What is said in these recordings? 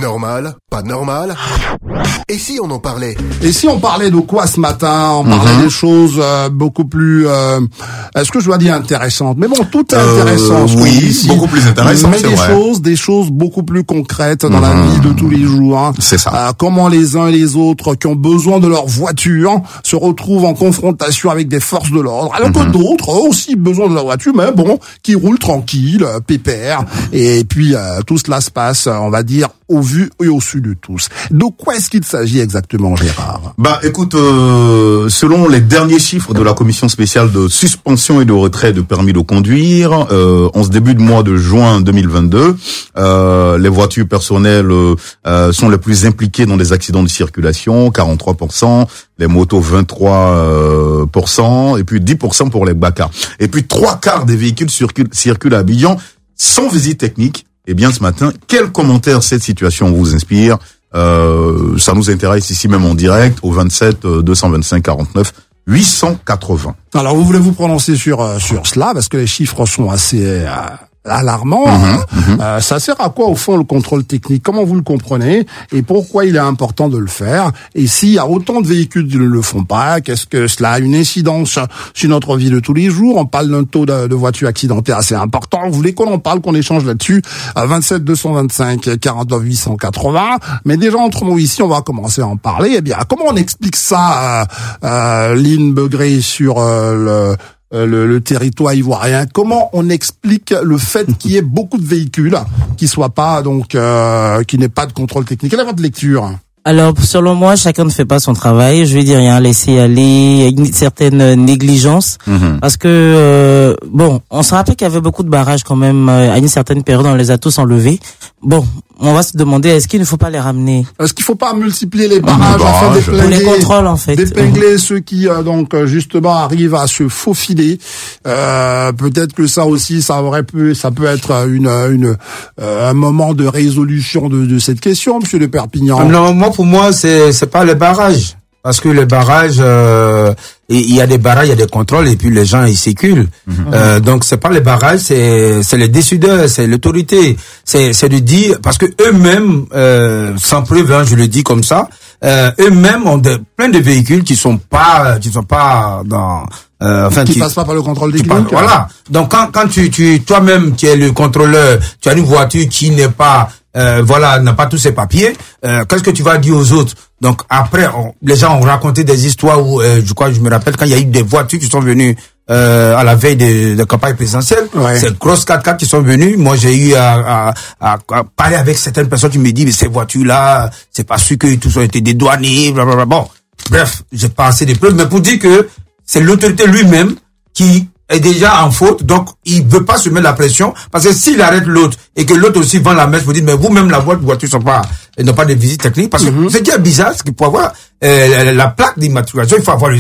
Normal? Pas normal? Et si on en parlait? Et si on parlait de quoi ce matin? On parlait des choses beaucoup plus, est-ce que je dois dire intéressantes? Mais bon, tout est intéressant. Oui, ici, beaucoup plus intéressant, mais c'est vrai. des choses beaucoup plus concrètes dans la vie de tous les jours. Hein. C'est ça. Comment les uns et les autres qui ont besoin de leur voiture se retrouvent en confrontation avec des forces de l'ordre, alors que d'autres ont aussi besoin de leur voiture, mais bon, qui roulent tranquille, pépère. Et puis tout cela se passe, on va dire, au vu et au su de tous. De quoi est-ce qu'il s'agit exactement, Gérard? Écoute, selon les derniers chiffres de la commission spéciale de suspension et de retrait de permis de conduire, en ce début de mois de juin 2022, les voitures personnelles sont les plus impliquées dans des accidents de circulation, 43%, les motos 23%, et puis 10% pour les bacars. Et puis 3/4 des véhicules circulent à Abidjan sans visite technique. Eh bien, ce matin, quel commentaire cette situation vous inspire? Ça nous intéresse ici même en direct au 27 225 49 880. Alors, vous voulez vous prononcer sur cela parce que les chiffres sont assez alarmant. Ça sert à quoi au fond le contrôle technique? Comment vous le comprenez et pourquoi il est important de le faire? Et s'il y a autant de véhicules qui ne le font pas, qu'est-ce que cela a une incidence sur notre vie de tous les jours? On parle d'un taux de voitures accidentées assez important. Vous voulez qu'on en parle, qu'on échange là-dessus? 27 225 49 880. Mais déjà entre nous ici, on va commencer à en parler. Eh bien, comment on explique ça, Lynn Begré, sur le territoire ivoirien? Comment on explique le fait qu'il y ait beaucoup de véhicules qui soient pas qui n'aient pas de contrôle technique? Quelle est votre lecture? Alors, selon moi, chacun ne fait pas son travail. Je vais dire, il y a un laisser aller, une certaine négligence. Parce que, on se rappelle qu'il y avait beaucoup de barrages quand même, à une certaine période, on les a tous enlevés. Bon, on va se demander, est-ce qu'il ne faut pas les ramener? Est-ce qu'il ne faut pas multiplier les barrages afin d'épingler, les contrôles, en fait. D'épingler ceux qui, justement, arrivent à se faufiler? Peut-être que ça aussi, ça peut être un moment de résolution de cette question, monsieur de Perpignan. Non, pour moi, c'est pas les barrages. Parce que les barrages, il y a des barrages, il y a des contrôles, et puis les gens, ils circulent. Donc, c'est pas les barrages, c'est les décideurs, c'est l'autorité. C'est de dire, parce que eux-mêmes, sans preuve, je le dis comme ça, eux-mêmes ont plein de véhicules qui sont pas dans, qui passent pas par le contrôle technique. Voilà. Donc, quand toi-même, qui es le contrôleur, tu as une voiture qui n'est pas, n'a pas tous ses papiers, qu'est-ce que tu vas dire aux autres? Donc après, les gens ont raconté des histoires où, je me rappelle quand il y a eu des voitures qui sont venues à la veille de campagne présidentielle, ces grosses 4x4 qui sont venues. Moi, j'ai eu à parler avec certaines personnes qui me disent, mais ces voitures-là, c'est pas sûr que tous ont été dédouanés, blablabla. Bon, bref, j'ai pas assez de preuves, mais pour dire que c'est l'autorité lui-même qui est déjà en faute, donc il veut pas se mettre la pression, parce que s'il arrête l'autre et que l'autre aussi vend la mèche, vous dites mais vous-même la voiture n'ont pas de visite technique, parce que ce qui est bizarre, c'est qu'il faut avoir la plaque d'immatriculation, il faut avoir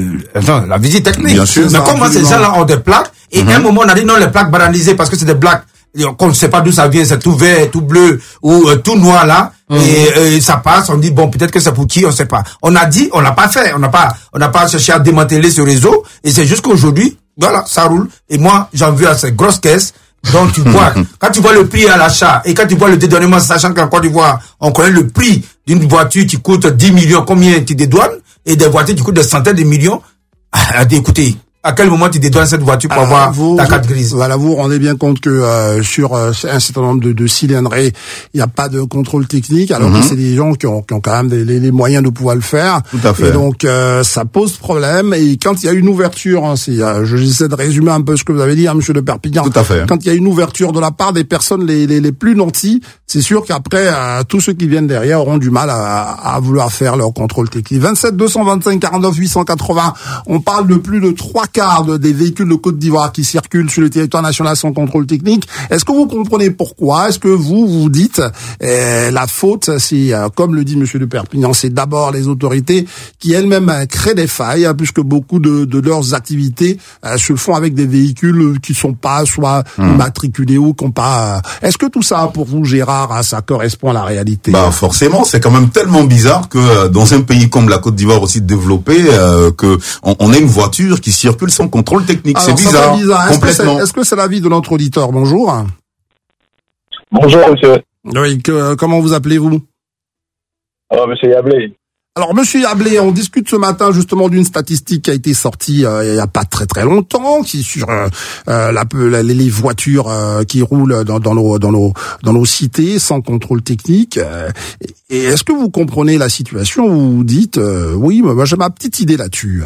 la visite technique. Bien sûr, mais comment ces gens-là ont des plaques et à un moment on a dit non, les plaques banalisées parce que c'est des plaques qu'on ne sait pas d'où ça vient, c'est tout vert, tout bleu ou tout noir là. Et ça passe, on dit bon, peut-être que c'est pour qui, on sait pas. On a dit, on l'a pas fait, on n'a pas cherché à démanteler ce réseau, et c'est juste qu'aujourd'hui, voilà, ça roule. Et moi, j'en veux à ces grosses caisses. Donc tu vois, quand tu vois le prix à l'achat et quand tu vois le dédouanement, sachant qu'en Côte d'Ivoire, on connaît le prix d'une voiture qui coûte 10 millions, combien tu dédouanes, et des voitures qui coûtent des centaines de millions. Écoutez, à quel moment tu dédouanes cette voiture pour avoir ta carte grise? Voilà, vous vous rendez bien compte que sur un certain nombre de cylindrées, il n'y a pas de contrôle technique, alors que c'est des gens qui ont quand même les moyens de pouvoir le faire. Tout à fait. Et donc ça pose problème. Et quand il y a une ouverture, j'essaie de résumer un peu ce que vous avez dit, monsieur de Perpignan. Tout à fait. Quand il y a une ouverture de la part des personnes les plus nantis, c'est sûr qu'après tous ceux qui viennent derrière auront du mal à vouloir faire leur contrôle technique. 27 225 49 880. On parle de plus de 3/4 des véhicules de Côte d'Ivoire qui circulent sur le territoire national sans contrôle technique. Est-ce que vous comprenez pourquoi? Est-ce que vous dites la faute, c'est comme le dit monsieur de Perpignan, c'est d'abord les autorités qui elles-mêmes créent des failles, puisque beaucoup de leurs activités se font avec des véhicules qui sont pas soit immatriculés ou qui n'ont pas. Est-ce que tout ça, pour vous, Gérard, ça correspond à la réalité? Forcément, c'est quand même tellement bizarre que dans un pays comme la Côte d'Ivoire aussi développé, que on ait une voiture qui circule sans contrôle technique. Alors, c'est bizarre. Complètement. Complètement. Est-ce que c'est l'avis de notre auditeur? Bonjour. Bonjour, monsieur. Oui, comment vous appelez-vous? Alors, monsieur Yablé. Alors, monsieur Yablé, on discute ce matin justement d'une statistique qui a été sortie il y a pas très longtemps, qui sur les voitures qui roulent dans nos cités sans contrôle technique. Et est-ce que vous comprenez la situation où vous dites oui, moi j'ai ma petite idée là-dessus?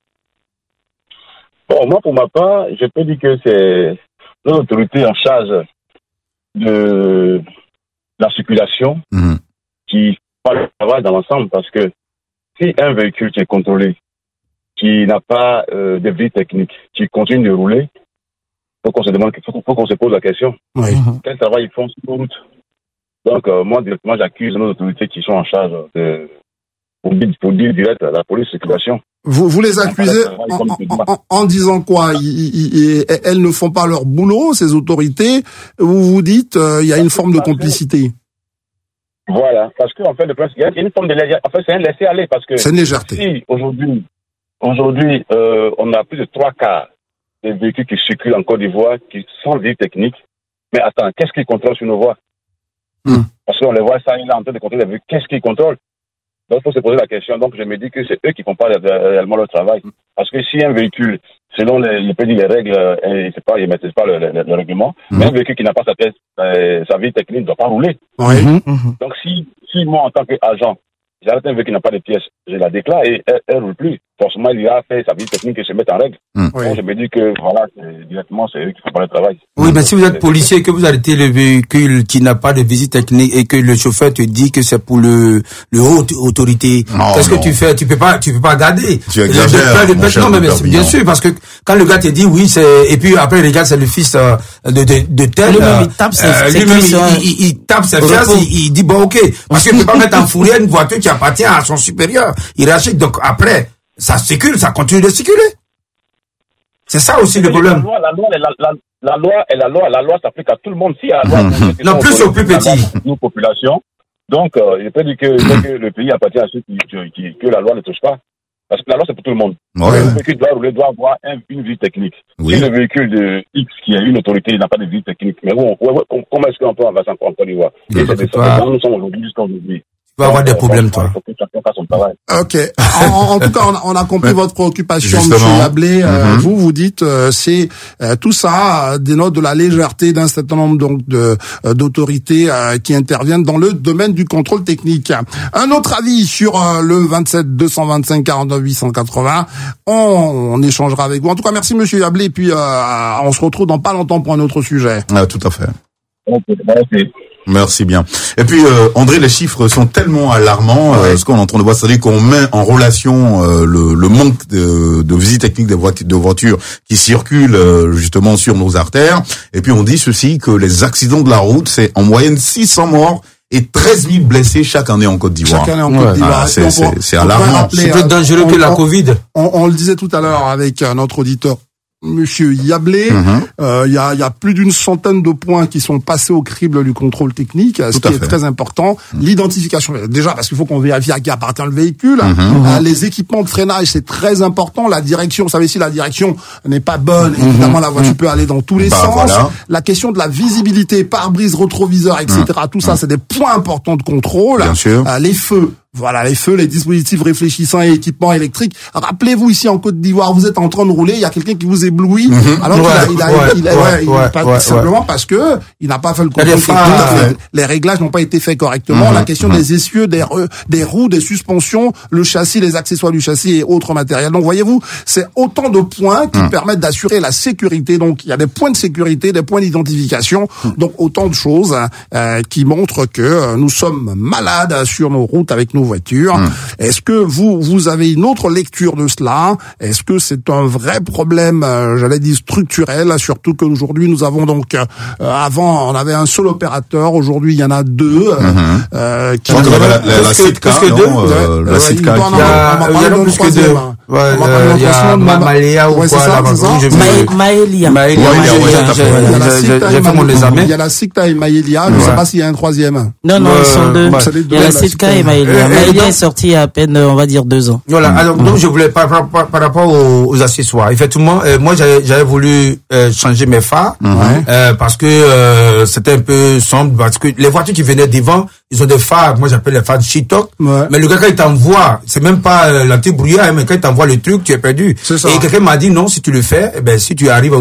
Bon, moi pour ma part, je peux dire que c'est l'autorité en charge de la circulation qui le travail dans l'ensemble, parce que si un véhicule qui est contrôlé, qui n'a pas de vie technique, qui continue de rouler, faut qu'on se demande, faut qu'on se pose la question. Oui. Quel travail ils font sur la route? Donc moi directement j'accuse nos autorités qui sont en charge pour dire direct à la police de circulation. Vous les accusez en disant quoi? Elles ne font pas leur boulot, ces autorités. Vous vous dites il y a une forme de complicité. Voilà, parce qu'en fait, il y a une forme de légèreté. En fait, c'est un laisser-aller, parce que c'est une légèreté. Si aujourd'hui, on a plus de 3/4 des véhicules qui circulent en Côte d'Ivoire qui sont vie technique. Mais attends, qu'est-ce qu'ils contrôlent sur nos voies? Parce qu'on les voit ça, il est en train de contrôler les véhicules. Qu'est-ce qu'ils contrôlent? Donc, il faut se poser la question. Donc, je me dis que c'est eux qui font pas réellement leur travail. Parce que si un véhicule, selon les règles, ils ne maîtrisent pas le règlement, mais un véhicule qui n'a pas sa vie technique ne doit pas rouler. Oui. Donc, si moi, en tant qu'agent, j'arrête un véhicule qui n'a pas de pièces, je la déclare et elle ne roule plus. Forcément, il a fait sa vie technique et se met en règle. Donc, je me dis que, voilà, directement, c'est eux qui font pas le travail. Oui, mais si vous êtes policier, que vous arrêtez le véhicule qui n'a pas de visite technique et que le chauffeur te dit que c'est pour le haute autorité, qu'est-ce que tu fais? Tu peux pas garder. Tu exagères. Non, mais bien sûr, parce que quand le gars te dit oui, et puis après, il regarde, c'est le fils de tel. Lui-même, il tape il tape ses fesses, il dit bon, ok. Parce qu'il ne peut pas mettre en fourrière une voiture qui appartient à son supérieur hiérarchique. Donc après, ça circule, ça continue de circuler. C'est ça aussi le problème. La loi s'applique à tout le monde. Si la loi, non, plus aux plus petits. Nos populations. Donc, je peux dire que le pays appartient à ceux que la loi ne touche pas. Parce que la loi, c'est pour tout le monde. Le véhicule doit avoir une vie technique. Si le véhicule de X qui a une autorité n'a pas de vie technique, mais comment est-ce qu'on peut avancer en Côte d'Ivoire? Et c'est ça. Nous sommes aujourd'hui jusqu'à aujourd'hui. Tu vas avoir des problèmes, toi. Il faut que chacun fasse son travail. Ok. En tout cas, on a compris votre préoccupation, Justement. monsieur Yablé. Vous dites, c'est tout ça dénote de la légèreté d'un certain nombre donc d'autorités qui interviennent dans le domaine du contrôle technique. Un autre avis sur le 27 225 49 880. On échangera avec vous. En tout cas, merci monsieur Yablé. Puis on se retrouve dans pas longtemps pour un autre sujet. Tout à fait. Okay. Merci bien. Et puis André, les chiffres sont tellement alarmants. Ce qu'on est en train de voir, c'est-à-dire qu'on met en relation le manque de visite technique de voitures qui circulent justement sur nos artères. Et puis on dit ceci, que les accidents de la route, c'est en moyenne 600 morts et 13 000 blessés chaque année en Côte d'Ivoire. Chaque année en Côte d'Ivoire. C'est alarmant. C'est plus dangereux que la Covid. On le disait tout à l'heure avec notre auditeur, monsieur Yablé, il y a plus d'une centaine de points qui sont passés au crible du contrôle technique, ce qui est très important. L'identification, déjà parce qu'il faut qu'on vérifie à qui appartient le véhicule. Les équipements de freinage, c'est très important. La direction, vous savez, si la direction n'est pas bonne, évidemment la voiture peut aller dans tous les sens. Voilà. La question de la visibilité, pare-brise, rétroviseur, etc. Tout ça, c'est des points importants de contrôle. Bien sûr. Les feux. Voilà, les feux, les dispositifs réfléchissants et équipements électriques. Rappelez-vous, ici en Côte d'Ivoire, vous êtes en train de rouler, il y a quelqu'un qui vous éblouit, alors simplement parce que il n'a pas fait le contrôle technique, les réglages n'ont pas été faits correctement, la question des essieux, des roues, des suspensions, le châssis, les accessoires du châssis et autres matériels. Donc voyez-vous, c'est autant de points qui permettent d'assurer la sécurité. Donc il y a des points de sécurité, des points d'identification, donc autant de choses qui montrent que nous sommes malades sur nos routes avec nos voitures. Est-ce que vous avez une autre lecture de cela? Est-ce que c'est un vrai problème, j'allais dire structurel, surtout qu'aujourd'hui nous avons donc avant on avait un seul opérateur, aujourd'hui il y en a deux. Qui la Sitka, la Sitka. Il y a plus que deux. Il y a Maléa ou quoi? Maélia. J'ai fait mon examen. Il y a la Sitka et Maélia. Je ne sais pas s'il y a un troisième. Non, ils sont deux. Il y a la Sitka et Maélia. il est sorti il y a à peine, on va dire 2 ans. Voilà. Alors, donc, je voulais, par rapport aux accessoires, effectivement, moi, j'avais voulu changer mes phares, parce que c'était un peu sombre, parce que les voitures qui venaient devant, ils ont des phares, moi j'appelle les phares Shitok, mais le gars, quand il t'envoie, c'est même pas l'anti-brouillard, mais quand il t'envoie le truc, tu es perdu. Et quelqu'un m'a dit, non, si tu le fais, eh ben, si tu arrives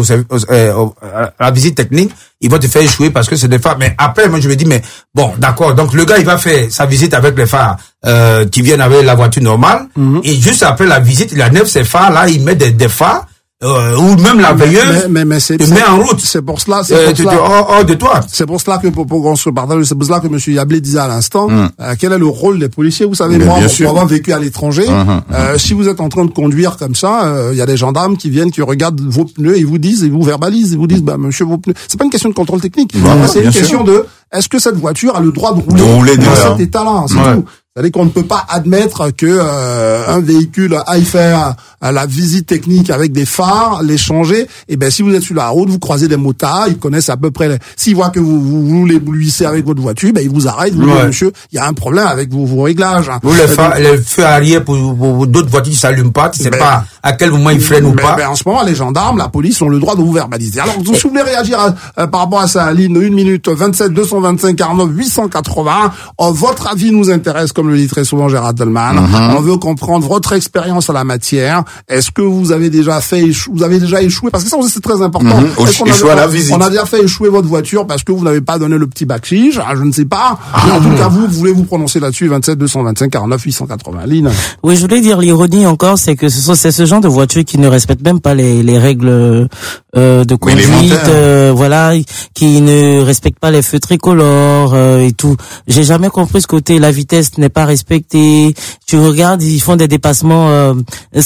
à la visite technique, ils vont te faire échouer parce que c'est des phares. Mais après, moi, je me dis, mais bon, d'accord. Donc, le gars, il va faire sa visite avec les phares, qui viennent avec la voiture normale. Et juste après la visite, il enlève ces phares-là, il met des phares, ou même la veilleuse, te met en route. C'est pour cela, hors de toi. C'est pour cela que, pour qu'on se partage, c'est pour cela que M. Yablé disait à l'instant, quel est le rôle des policiers? Vous savez, moi, pour avoir vécu à l'étranger, si vous êtes en train de conduire comme ça, il y a des gendarmes qui viennent, qui regardent vos pneus, et ils vous disent, ils vous verbalisent, ils vous disent, bah, monsieur, vos pneus. C'est pas une question de contrôle technique. C'est une question de, est-ce que cette voiture a le droit de rouler dans cet état-là? C'est tout. C'est-à-dire qu'on ne peut pas admettre que un véhicule aille faire la visite technique avec des phares, les changer. Et ben si vous êtes sur la route, vous croisez des motards, ils connaissent à peu près. S'ils voient que vous les blouissez avec votre voiture, ben ils vous arrêtent. Vous disent, monsieur, il y a un problème avec vos réglages. Vous les feux arrière pour d'autres voitures qui s'allument pas, tu sais pas à quel moment ils freinent ou pas. En ce moment, les gendarmes, la police ont le droit de vous verbaliser. Alors, si vous voulez réagir par rapport à ça, ligne 1 minute 27 225 49 880, votre avis nous intéresse, comme le dit très souvent Gérard Delman. On veut comprendre votre expérience à la matière. Est-ce que vous avez déjà échoué? Parce que ça aussi, c'est très important. Échouer à la visite. On a déjà fait échouer votre voiture parce que vous n'avez pas donné le petit backchige. Je ne sais pas. Mais en tout cas, vous voulez vous prononcer là-dessus. 27 225 49 880. Lynn. Oui, je voulais dire l'ironie encore, c'est que c'est ce genre de voiture qui ne respecte même pas les règles de conduite, voilà, qui ne respecte pas les feux tricolores et tout. J'ai jamais compris ce côté. La vitesse n'est pas respectée. Tu regardes, ils font des dépassements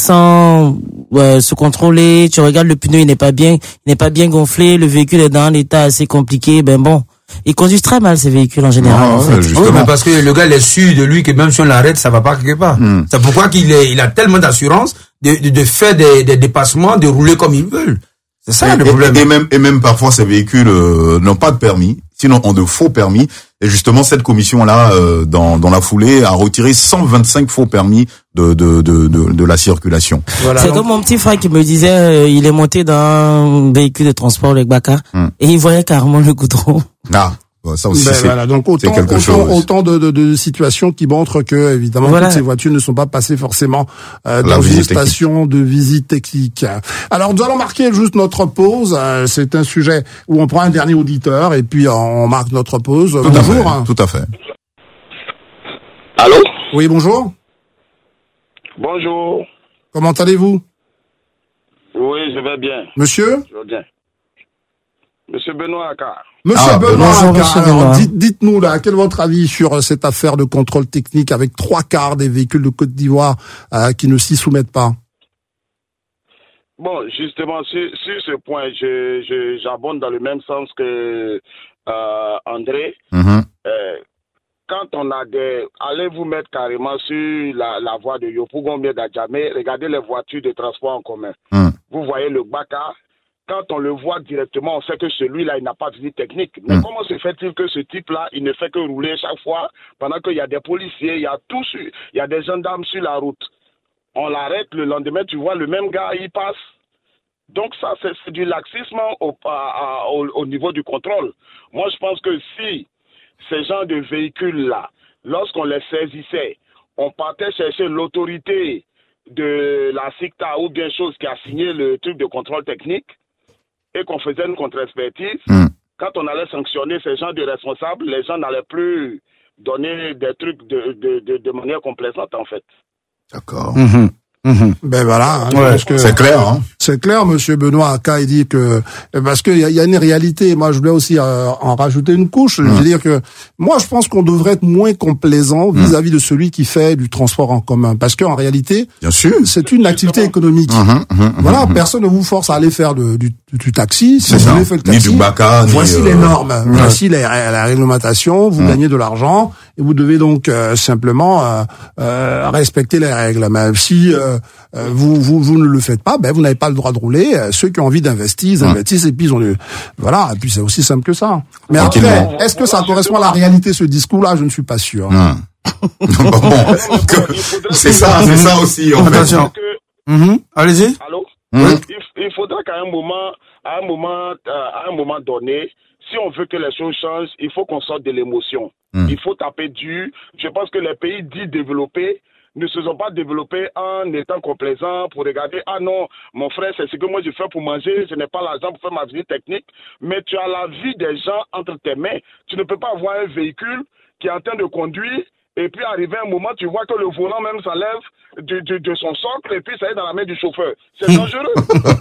sans se contrôler. Tu regardes le pneu, il n'est pas bien gonflé. Le véhicule est dans un état assez compliqué. Ben bon. Ils conduisent très mal ces véhicules en général. En fait. Oui, mais parce que le gars il est sûr de lui que même si on l'arrête, ça va pas quelque part. C'est pourquoi il a tellement d'assurance de faire des dépassements, de rouler comme il veut. C'est ça le problème. Et même parfois ces véhicules n'ont pas de permis, sinon ont de faux permis. Et justement cette commission-là, dans la foulée, a retiré 125 faux permis de la circulation. Voilà. C'est comme mon petit frère qui me disait, il est monté dans un véhicule de transport avec Baka et il voyait carrément le goudron. Ah. Ça aussi, voilà. Donc autant de situations qui montrent que évidemment toutes ces voitures ne sont pas passées forcément dans une station de visite technique. Alors nous allons marquer juste notre pause. C'est un sujet où on prend un dernier auditeur et puis on marque notre pause. Bonjour. Tout à fait. Allô? Oui, bonjour. Bonjour. Comment allez-vous? Oui, je vais bien. Monsieur? Je vais bien. Monsieur Benoît Akar. Monsieur Benoît Akar, alors dites-nous là, quel est votre avis sur cette affaire de contrôle technique avec 3/4 des véhicules de Côte d'Ivoire qui ne s'y soumettent pas? Bon, justement, sur ce point, j'abonde dans le même sens que André. Quand on a allez vous mettre carrément sur la voie de Yopougon d'Adjamé, regardez les voitures de transport en commun. Vous voyez le Baka. Quand on le voit directement, on sait que celui-là, il n'a pas de visite technique. Mais comment se fait-il que ce type-là, il ne fait que rouler chaque fois pendant qu'il y a des policiers, il y a des gendarmes sur la route. On l'arrête, le lendemain, tu vois, le même gars, il passe. Donc ça, c'est du laxisme au niveau du contrôle. Moi, je pense que si ces gens de véhicules-là, lorsqu'on les saisissait, on partait chercher l'autorité de la SICTA ou bien chose qui a signé le truc de contrôle technique, et qu'on faisait une contre-expertise, quand on allait sanctionner ces gens de responsables, les gens n'allaient plus donner des trucs de manière complaisante, en fait. D'accord. Ben voilà, c'est clair. Hein. C'est clair, Monsieur Benoît Aka, il dit que parce qu'il y a une réalité. Moi, je voulais aussi en rajouter une couche. Je veux dire que moi, je pense qu'on devrait être moins complaisant vis-à-vis de celui qui fait du transport en commun, parce qu'en réalité, bien sûr, c'est une activité économique. Voilà, personne ne vous force à aller faire du taxi. Si vous voulez faire le taxi, ni du Baka, voici les normes, voici la réglementation. Vous gagnez de l'argent et vous devez donc simplement respecter les règles. Mais si vous ne le faites pas, ben vous n'avez pas le droit de rouler. Ceux qui ont envie d'investir, ils investissent et puis ils ont voilà. Et puis c'est aussi simple que ça. Mais après, est-ce que ça correspond à la réalité ce discours-là? Je ne suis pas sûr. c'est ça aussi, en Attention. Allez-y. Allô? Il faudra qu'à un moment donné, si on veut que les choses changent, il faut qu'on sorte de l'émotion. Il faut taper dur. Je pense que les pays dits développés ne se sont pas développés en étant complaisants pour regarder, ah non, mon frère, c'est ce que moi je fais pour manger, je n'ai pas l'argent pour faire ma visite technique, mais tu as la vie des gens entre tes mains. Tu ne peux pas avoir un véhicule qui est en train de conduire et puis arriver un moment, tu vois que le volant même s'enlève de son socle et puis ça est dans la main du chauffeur. C'est dangereux.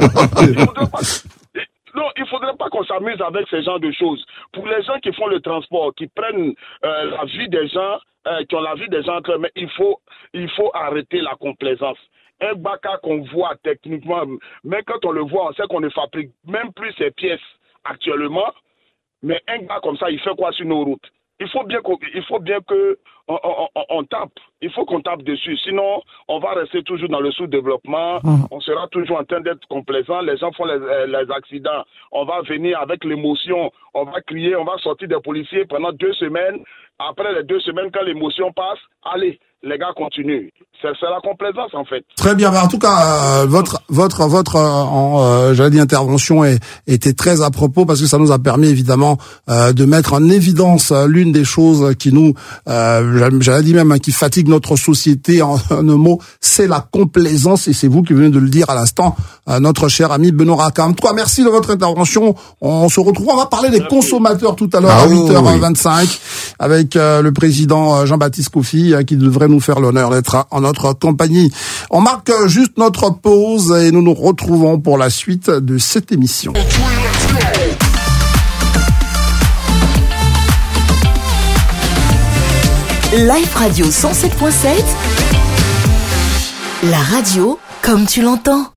Il faudrait pas qu'on s'amuse avec ce genre de choses. Pour les gens qui font le transport, qui prennent la vie des gens, qui ont la vie des gens entre eux, mais il faut arrêter la complaisance. Un Baka qu'on voit techniquement, mais quand on le voit, on sait qu'on ne fabrique même plus ces pièces actuellement. Mais un gars comme ça, il fait quoi sur nos routes? Il faut bien que on tape. Il faut qu'on tape dessus. Sinon, on va rester toujours dans le sous-développement. On sera toujours en train d'être complaisant. Les gens font les accidents. On va venir avec l'émotion. On va crier. On va sortir des policiers pendant 2 semaines. Après les 2 semaines, quand l'émotion passe, allez, les gars continuent. C'est la complaisance, en fait. Très bien. Mais en tout cas, votre intervention était très à propos parce que ça nous a permis évidemment de mettre en évidence l'une des choses qui nous, j'allais dire même, qui fatigue notre société en un mot, c'est la complaisance. Et c'est vous qui venez de le dire à l'instant, notre cher ami Benoît Rakam. En tout cas, merci de votre intervention. On se retrouve. On va parler des consommateurs tout à l'heure à 8h25 avec le président Jean-Baptiste Kofi qui devrait nous faire l'honneur d'être en notre compagnie. On marque juste notre pause et nous nous retrouvons pour la suite de cette émission. Live Radio 107.7, la radio comme tu l'entends.